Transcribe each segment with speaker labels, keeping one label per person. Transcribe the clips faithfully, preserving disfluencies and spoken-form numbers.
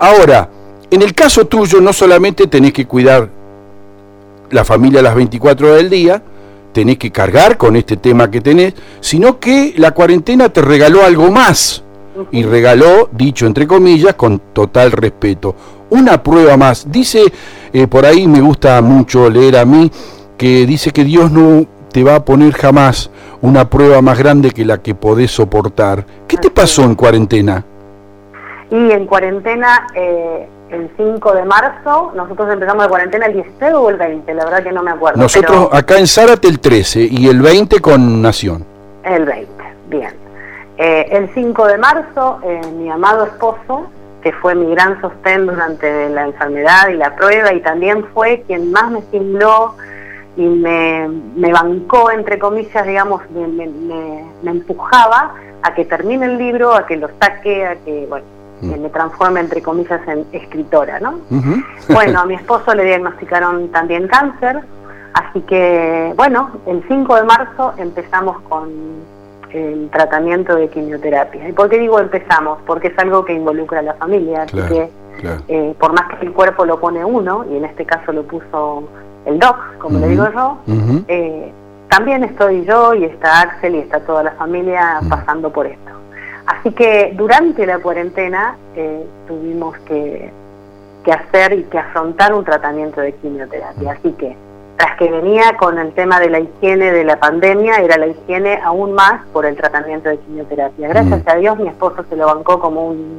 Speaker 1: Ahora, en el caso tuyo no solamente tenés que cuidar la familia las veinticuatro horas del día, tenés que cargar con este tema que tenés, sino que la cuarentena te regaló algo más, y regaló, dicho entre comillas, con total respeto, una prueba más. Dice, eh, por ahí me gusta mucho leer a mí, que dice que Dios no te va a poner jamás una prueba más grande que la que podés soportar. ¿Qué te pasó en cuarentena?
Speaker 2: Y en cuarentena, eh, el cinco de marzo, nosotros empezamos la cuarentena el dieciséis o el veinte, la verdad que no me acuerdo.
Speaker 1: Nosotros
Speaker 2: pero...
Speaker 1: acá en Zárate el trece y el veinte con Nación.
Speaker 2: El veinte, bien. Eh, el cinco de marzo, eh, mi amado esposo, que fue mi gran sostén durante la enfermedad y la prueba, y también fue quien más me estimuló y me, me bancó, entre comillas, digamos, me, me, me, me empujaba a que termine el libro, a que lo saque, a que, bueno, que me transforme, entre comillas, en escritora, ¿no? Uh-huh. Bueno, a mi esposo le diagnosticaron también cáncer, así que, bueno, el cinco de marzo empezamos con el tratamiento de quimioterapia. ¿Y por qué digo empezamos? Porque es algo que involucra a la familia, así claro, que claro. Eh, por más que el cuerpo lo pone uno, y en este caso lo puso el doc, como uh-huh. le digo yo, uh-huh. eh, también estoy yo y está Axel y está toda la familia uh-huh. pasando por esto. Así que durante la cuarentena eh, tuvimos que, que hacer y que afrontar un tratamiento de quimioterapia. Así que, tras que venía con el tema de la higiene de la pandemia, era la higiene aún más por el tratamiento de quimioterapia. Gracias a Dios mi esposo se lo bancó como un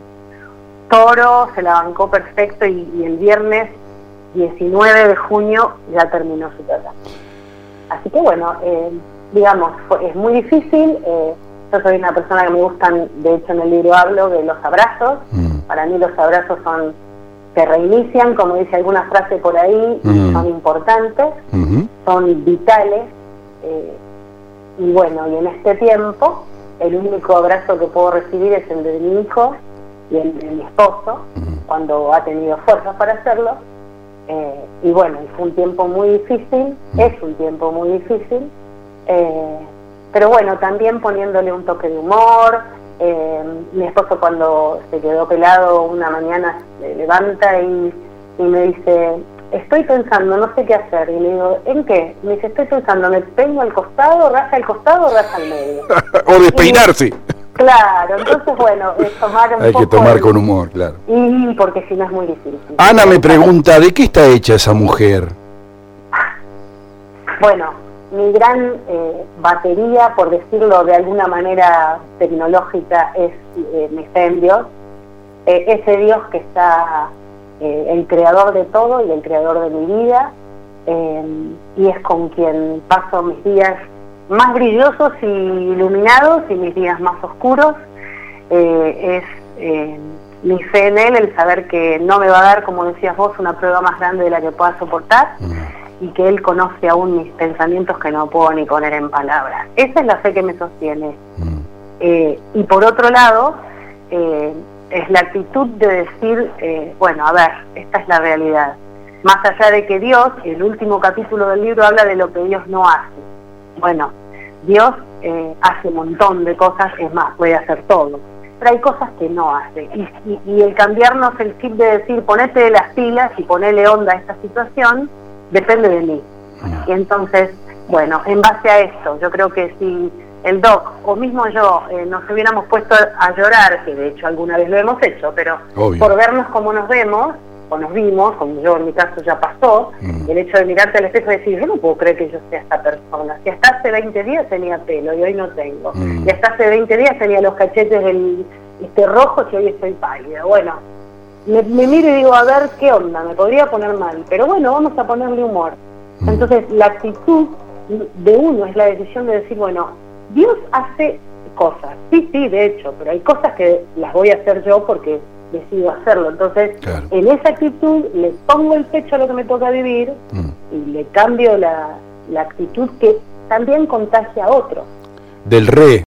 Speaker 2: toro, se la bancó perfecto, y, y el viernes diecinueve de junio ya terminó su tratamiento. Así que bueno, eh, digamos, fue, es muy difícil. Eh, yo soy una persona que me gustan, de hecho en el libro hablo de los abrazos. Mm. Para mí los abrazos son, te reinician, como dice alguna frase por ahí, mm. son importantes, mm-hmm. son vitales. Eh, y bueno, y en este tiempo, el único abrazo que puedo recibir es el de mi hijo y el de mi esposo, mm. cuando ha tenido fuerzas para hacerlo. Eh, y bueno, fue un tiempo muy difícil, mm. es un tiempo muy difícil, eh, pero bueno, también poniéndole un toque de humor. Eh, mi esposo, cuando se quedó pelado una mañana, se levanta y, y me dice, estoy pensando, no sé qué hacer. Y le digo, ¿en qué? Me dice, estoy pensando, ¿me peino al costado, raja al costado o raja al medio?
Speaker 1: O despeinarse. Y,
Speaker 2: claro, entonces bueno, es tomar un
Speaker 1: Hay
Speaker 2: poco
Speaker 1: que tomar
Speaker 2: el,
Speaker 1: con humor, claro.
Speaker 2: Y porque si no es muy difícil.
Speaker 1: Ana me pregunta, ¿de qué está hecha esa mujer?
Speaker 2: Bueno, mi gran eh, batería, por decirlo de alguna manera tecnológica, es eh, mi fe en Dios. Eh, ese Dios que está, eh, el creador de todo y el creador de mi vida, eh, y es con quien paso mis días más brillosos y iluminados y mis días más oscuros. Eh, es eh, mi fe en él, el saber que no me va a dar, como decías vos, una prueba más grande de la que pueda soportar, mm. y que él conoce aún mis pensamientos que no puedo ni poner en palabras. Esa es la fe que me sostiene. Mm. Eh, y por otro lado, eh, es la actitud de decir, eh, bueno, a ver, esta es la realidad. Más allá de que Dios, el último capítulo del libro habla de lo que Dios no hace. Bueno, Dios eh, hace un montón de cosas, es más, puede hacer todo, pero hay cosas que no hace, y, y, y el cambiarnos el chip de decir, ponete de las pilas y ponele onda a esta situación, depende de mí. Y entonces, bueno, en base a esto, yo creo que si el doc, o mismo yo, eh, nos hubiéramos puesto a llorar, que de hecho alguna vez lo hemos hecho, pero obvio, por vernos como nos vemos, o nos vimos, como yo en mi caso ya pasó, mm. el hecho de mirarte al espejo y decir, yo no puedo creer que yo sea esta persona, si hasta hace veinte días tenía pelo y hoy no tengo, mm. y hasta hace veinte días tenía los cachetes del, este, rojos y hoy estoy pálida. Bueno, me, me miro y digo, a ver qué onda, me podría poner mal, pero bueno, vamos a ponerle humor. Mm. Entonces la actitud de uno es la decisión de decir, bueno, Dios hace cosas, sí, sí, de hecho, pero hay cosas que las voy a hacer yo porque decido hacerlo. Entonces, claro, en esa actitud le pongo el pecho a lo que me toca vivir, mm. y le cambio la, la actitud que también contagia a otros.
Speaker 1: Del re.